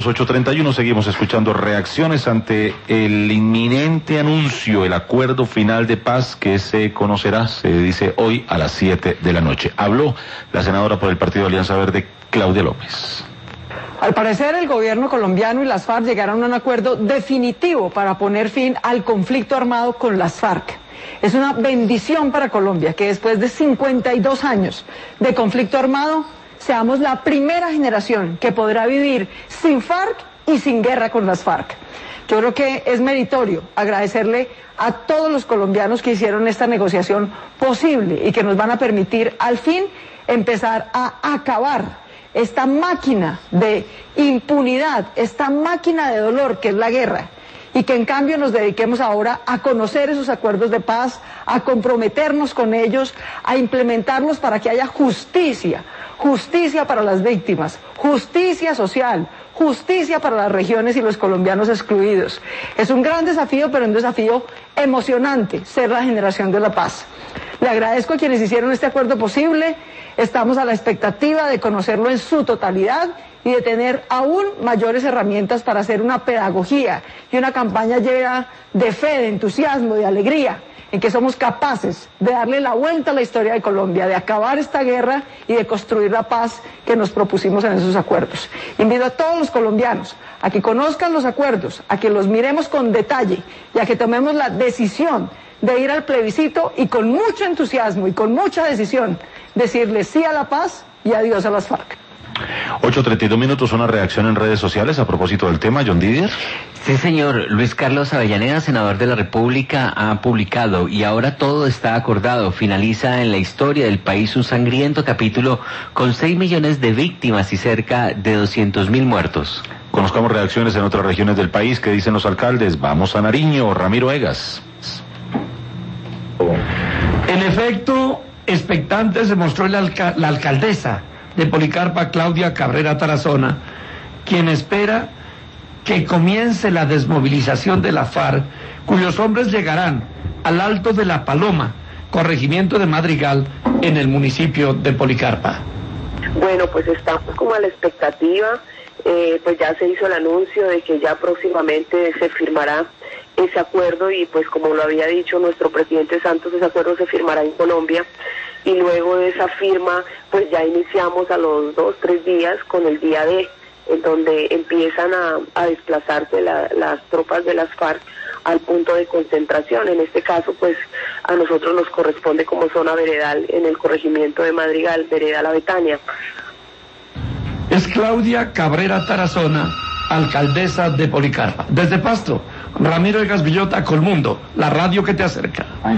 8:31 seguimos escuchando reacciones ante el inminente anuncio, el acuerdo final de paz que se conocerá, se dice hoy a las 7 de la noche. Habló la senadora por el Partido Alianza Verde, Claudia López. Al parecer, el gobierno colombiano y las FARC llegaron a un acuerdo definitivo para poner fin al conflicto armado con las FARC. Es una bendición para Colombia que después de 52 años de conflicto armado, seamos la primera generación que podrá vivir sin FARC y sin guerra con las FARC. Yo creo que es meritorio agradecerle a todos los colombianos que hicieron esta negociación posible y que nos van a permitir al fin empezar a acabar esta máquina de impunidad, esta máquina de dolor que es la guerra, y que en cambio nos dediquemos ahora a conocer esos acuerdos de paz, a comprometernos con ellos, a implementarlos para que haya justicia, justicia para las víctimas, justicia social, justicia para las regiones y los colombianos excluidos. Es un gran desafío, pero un desafío emocionante, ser la generación de la paz. Le agradezco a quienes hicieron este acuerdo posible, estamos a la expectativa de conocerlo en su totalidad y de tener aún mayores herramientas para hacer una pedagogía y una campaña llena de fe, de entusiasmo, de alegría, en que somos capaces de darle la vuelta a la historia de Colombia, de acabar esta guerra y de construir la paz que nos propusimos en esos acuerdos. Invito a todos los colombianos a que conozcan los acuerdos, a que los miremos con detalle y a que tomemos la decisión de ir al plebiscito y con mucho entusiasmo y con mucha decisión decirle sí a la paz y adiós a las FARC. 8:32, una reacción en redes sociales a propósito del tema, John Didier. Sí, señor. Luis Carlos Avellaneda, senador de la República, ha publicado y ahora todo está acordado. Finaliza en la historia del país un sangriento capítulo con 6 millones de víctimas y cerca de 200.000 muertos. Conozcamos reacciones en otras regiones del país. ¿Qué dicen los alcaldes? Vamos a Nariño, Ramiro Egas. En efecto, expectante se mostró la alcaldesa de Policarpa, Claudia Cabrera Tarazona, quien espera que comience la desmovilización de la FARC, cuyos hombres llegarán al Alto de la Paloma, corregimiento de Madrigal, en el municipio de Policarpa. Bueno, pues estamos como a la expectativa, pues ya se hizo el anuncio de que ya próximamente se firmará ese acuerdo y pues como lo había dicho nuestro presidente Santos, ese acuerdo se firmará en Colombia y luego de esa firma pues ya iniciamos a los 2-3 días con el día D, en donde empiezan a desplazarse las tropas de las FARC al punto de concentración. En este caso pues a nosotros nos corresponde como zona veredal en el corregimiento de Madrigal, vereda La Betania. Es Claudia Cabrera Tarazona, alcaldesa de Policarpa. Desde Pasto, Ramiro Egas Villota, Colmundo, la radio que te acerca.